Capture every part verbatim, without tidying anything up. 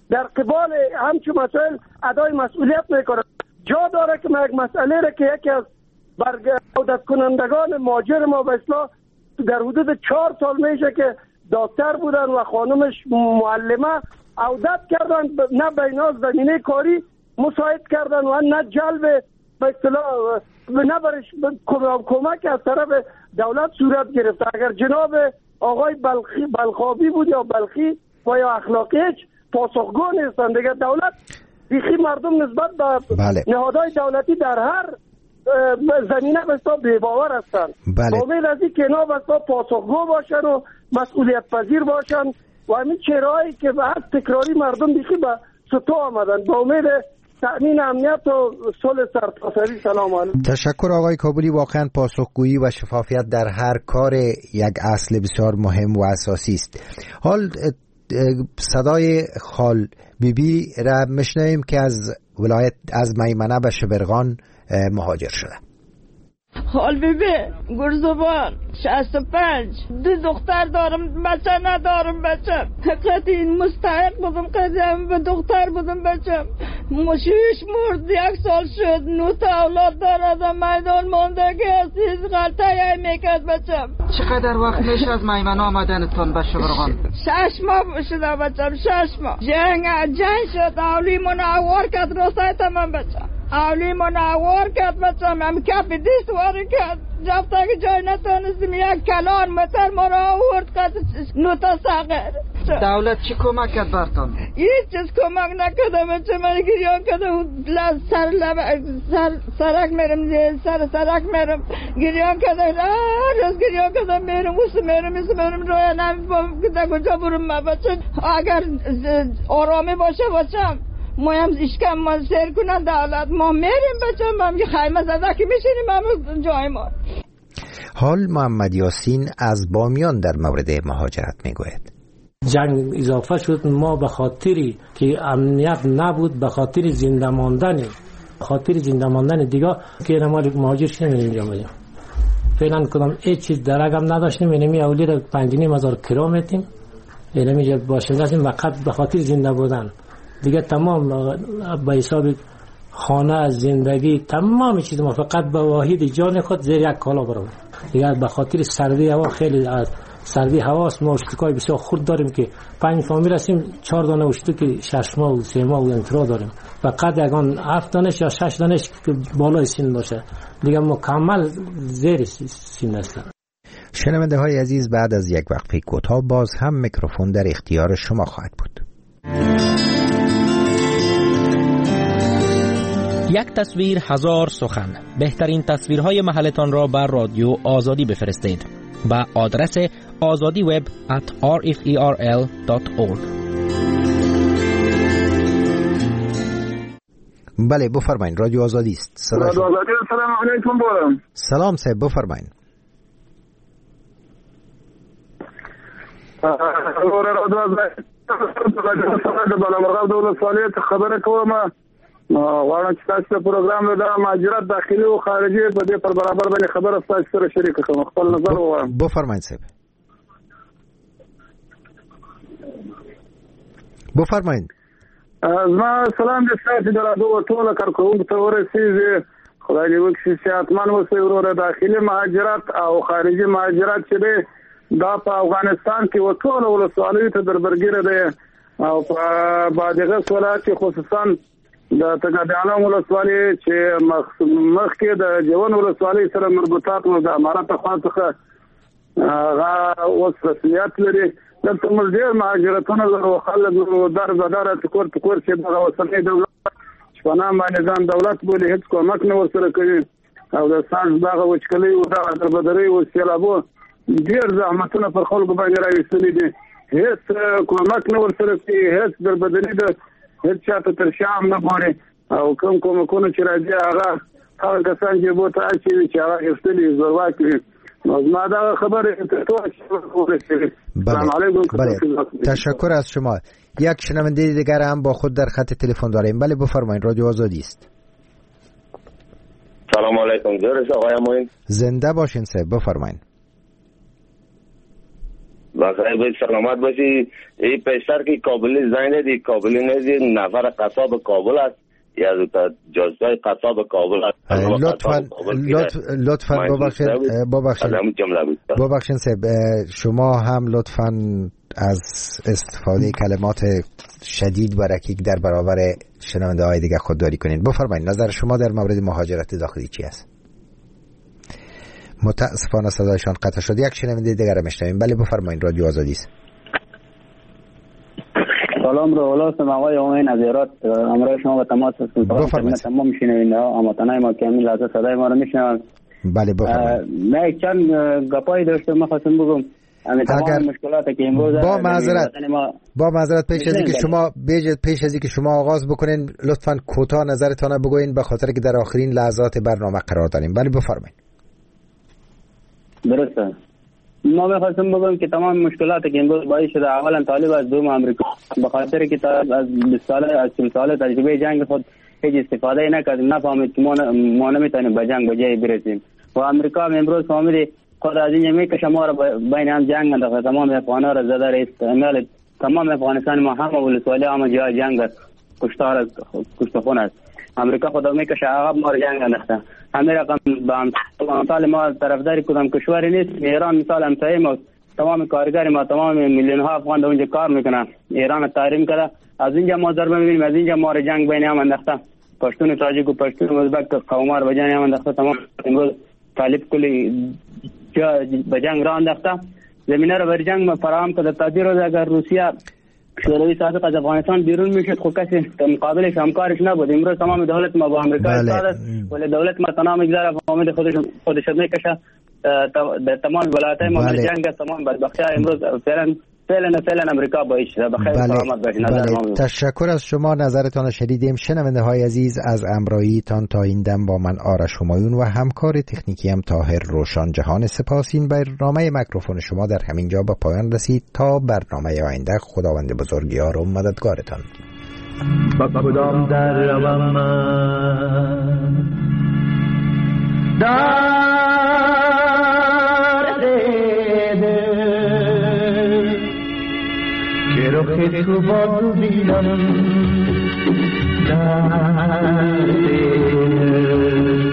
در قبال همچون مسائل ادای مسئولیت میکنه. جا داره که ما یک مسئله را که یکی از برگردت کنندگان ماجر ما به اصلاح در حدود چهار سال میشه که دکتر بودن و خانمش معلمه عودت کردن، نه بینا زمینه کاری مساعد کردن و نه جلب به اصطلاح نه برش کمک از طرف دولت صورت گرفت. اگر جناب آقای بلخی بلخابی بود یا بلخی و یا اخلاقی هیچ پاسخگو نیستن دیگه. دولت بیخی مردم نسبت به بله. نهادهای دولتی در هر زمینه بستا بی‌باور هستند. بله. امید از این که اینا بستا پاسخگو باشن و مسئولیت پذیر باشن و همین چهرهایی که به هر تکراری مردم بیخی به سطو آمدن با امید تأمین امنیت و صلح سرتاسری. سلام علیکم. تشکر آقای کابلی. واقعا پاسخگویی و شفافیت در هر کار یک اصل بسیار مهم و اساسی است. حال صدای خال بیبی را میشنویم که از ولایت از میمنه به شبرغان مهاجر شده. خال بیبی گرزبان شصت و پنج دو دختر دارم، بچه ندارم. بچم قطعی مستحق بودم، قطعی به دختر بودم. بچم مشیش مرد، یک سال شد، نو تا اولاد داردم. میدان مانده که هستید غلطه یای میکرد. بچم چقدر وقت میشه از میمنه آمدنتون به شبرغان؟ شش ماه شده بچم، شش ماه. جنگ جنگ شد، اولی منعوار کرد روستای تمام. بچم اولی منعوار کرد. بچم هم کف دیست واری کرد، جفته که جای نتونستیم یک کلان متر ما را آورد کرد نوتا ساقر. دولت چی کمک کرد برتون؟ هیچ چیز کمک نکرده. بچه من گریان کرده سر لب سر سرک میرم، سر سرک میرم گریان کرده، روز گریان کرده میرم اوست میرم ایست میرم رویا نمیفهم که در کجا برم. ما بچه اگر آرامی باشه بچم ما هم اشکم ما سیر کنن دولت ما میریم. بچه ما هم خیمه زده که میشینیم همون جای ما. حال محمد یاسین از بامیان در مورد مهاجرت میگوید. جنگ اضافه شد، ما به خاطری که امنیت نبود، به خاطر زنده ماندن خاطر زنده ماندن دیگه که ما مهاجر شدیم اینجا میام. فعلا کدام هیچ چیز درگم نداشتیم. اینمی اولی را پنج و نیم هزار کرا میتیم، اینمی باشنده هستیم فقط به خاطر زنده بودن. دیگه تمام به حساب خانه، زندگی، تمام چیز ما فقط به واحد جان خود زیر یک کالا برام. دیگه به خاطر سردی هوا، خیلی از سردی هواست، ما اشتکای بسیار خود داریم که پنج فامیل هستیم، چهار دانه اشتک شش ماه و سه ماه و انترا داریم. فقط یگان هفت دانش یا شش دانش که بالای سن باشه، دیگه مکمل زیر سن هستن. شنونده های عزیز، بعد از یک وقفه کوتاه باز هم میکروفون در اختیار شما خواهد بود. یک تصویر هزار سخن. بهترین تصویرهای محلتان را بر رادیو آزادی بفرستید با آدرس آزادی وب ات آر اف ای آر ال دات اورگ. بله بفرمایید، رادیو آزادی است. رادیو آزادی. سلام علیکم. بارم سلام صاحب، بفرمایید. رادیو آزادی بلامرغ دولت فعالیت خبره کوم. وانا چې تاسو په پروګرام له دا مهاجرت داخلي او خارجي په دې پر برابر باندې خبره تاسو سره شریک کوم. خپل نظر ووایم. بفرمایید صاحب. بفرمایید. زما سلام دې تاسو د رادیو ټول کارکونکو ته ورسیږي. خدای دې وکړي چې اتمن وسه وروره داخلي مهاجرت او خارجي مهاجرت چې دی دا په افغانستان کې وټول ولسوالیو ته دربرګیره دی او په بادغه ولایت کې خصوصا د تګابیانو ولسوالۍ چې مخکې د جوان ولسوالۍ سره مربوطات و د امارات خاصه هغه اوس رسمیت لري. دلته موږ ډېر مهاجرتونه لرو، خلک در بداره ټکور ټکور چې دغه اوسنۍ دولت شپانه باندې ځان دولت بولي، هېڅ کومک نه ورسره کوي او د سانس دغه وچکلۍ و دغه دربدرۍ و سیلابو ډېر زحمتونه پر خلکو باندې راویستلي دي. هېڅ کومک نه ورسره کوي، هېڅ دربدري د هیڅ چاته تر شام نه غواړي او کوم کومکونه چې راځي هغه هغه کسان چې بوته اچوي چې هغه افتلي زورواکي وي. ما دا خبره سلام علیکم. تشکر از شما. یک شنونده دیگر هم با خود در خط تلفن داریم. بله بفرمایید، رادیو آزادی است. سلام علیکم. جورش آقای امین. زنده باشین صاحب، بفرمایید. بخیر باید سلامت باشی. این پیشتر که کابلی زنگ دی کابلی نیزی نفر قصاب کابل است یا جزای قصاب کابل است. لطفا لطفا ببخشید ببخشید ببخشید شما هم لطفا از استفاده کلمات شدید و رکیک در برابر شنونده های دیگه خودداری کنین. بفرمایید نظر شما در مورد مهاجرت داخلی چی است؟ متاسفانه صدایشان قطع شد. یک شنونده دیگر را میشنویم. بله بفرمایید، رادیو آزادی است. سلام رو ولاسم آقای امین از ایرات، امروز شما با تماس هستید. بفرمایید. تمام شنونده ها هموطنان ما که همین لحظه صدای ما رو میشنوند. بله بفرمایید. من یک چند گپایی داشتم می‌خواستم بگم. اگر مشکلاتی که امروز با معذرت با معذرت پیش از اینکه شما بیجید پیش از اینکه شما آغاز بکنین لطفاً کوتاه نظرتان بگوین، به خاطر که در آخرین لحظات برنامه قرار داریم. بله بفرمایید. درسته. ما می‌خواستم بگم که تمام مشکلاتی که امروز باعث شده اولا طالب از دوم آمریکا به خاطر که طالب از بیست ساله از سی ساله تجربه جنگ خود هیچ استفاده نکرد، نفهمید که ما نمیتونیم به جنگ به جای برسیم. و آمریکا هم امروز فهمید خود از اینجا میکشه ما را بین هم جنگ انداخته، تمام افغان‌ها را زده را استعمال تمام افغانستان ما همه ولسوالی همه جای جنگ است، کشتار کشتخون است. امریکا خود میکشه عقب ما را جنگ انداخته. همین رقم به امثال ما طرفداری کدام کشوری نیست. ایران مثال همسایه ما، تمام کارگر ما تمام میلیون ها افغان در اونجا کار میکنن، ایران تحریم کرده، از اینجا ما ضربه میبینیم، از اینجا ما را جنگ بین هم انداخته، پشتون تاجیک و پشتون ازبک قوم‌ها را به جنگ هم انداخته. تمام امروز طالب کلی به جنگ را انداخته، زمینه را بر جنگ فراهم کرده. تا دیروز اگر روسیه شوروی سابق از افغانستان بیرون میشد خب کسی مقابلش همکارش نبود. امروز تمام دولت ما با آمریکا ایستاد است، ولی دولت ما تمام میگذاره فهمید خودش خودش میکشه در تمام ولایت‌های ما در جنگ تمام بدبختی‌ها امروز فعلا فعلا فعلا امریکا باعث شده. بخیر سلامت باشید. بله. تشکر از شما، نظرتان شنیدیم. شنونده های عزیز از همراهی تان تا این دم با من آرش همایون و همکار تکنیکی هم طاهر روشان جهان سپاس. این برنامه میکروفون شما در همین جا به پایان رسید. تا برنامه آینده خداوند بزرگیار و مددگارتان. با کدام در روم من در دیده که رخ تو با تو بینم در دیده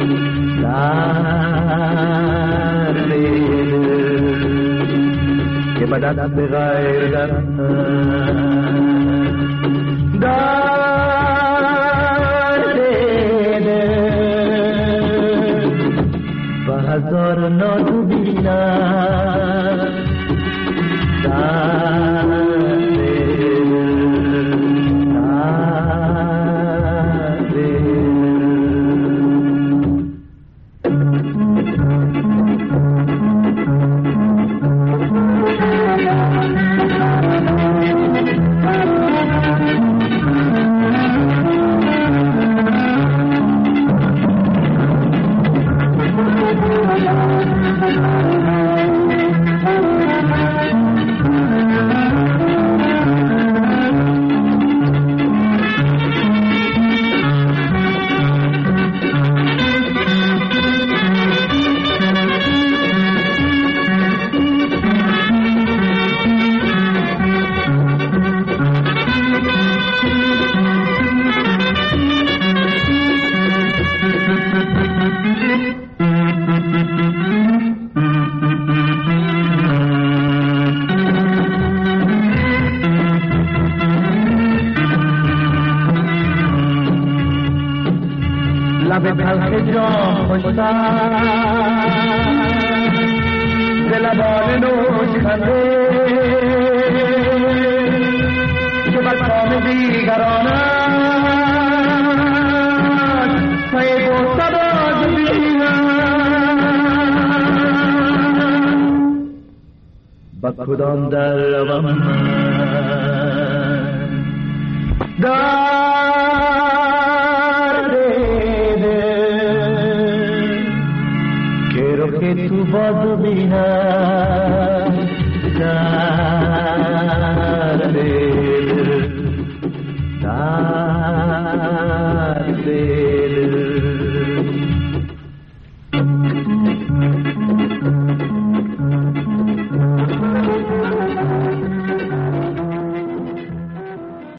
در دیده که به دست غیر در در دیده و هزار ناتو بینم در دیده در دیده. لب تلخ جام خوشتر ز لبان نوش خنده که بر کام دیگرانت پی گفتد از بینم با کدام در روم من که تو باز بینم در دل در دل